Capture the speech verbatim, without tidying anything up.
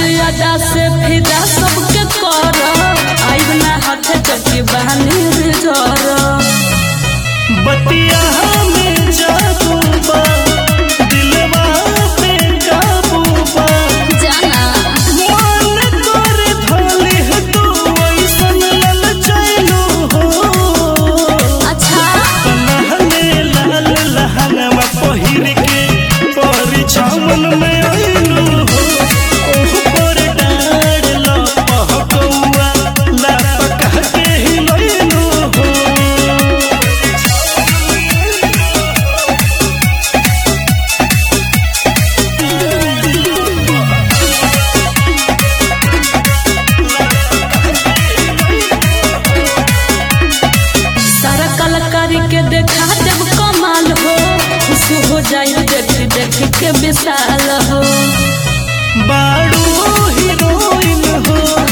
अदा से फिदा सबके कर आइब ना हाथ चकी बहानी जोर बतिया में जादू बा दिलवा पे काबू बा जाना मन कर धोली है तू ऐसन ललचैलू हो अच्छा लहने लाल लहंगवा पहिर के परी छामन में आइलू हो ओह पर डार ला पहकौआ ला पकह के हिलैलू हो सारा कलाकारी के देखा जब कमाल हो खुश हो जाए देख देख के विशाल हो बाड़ू हीरोइन हो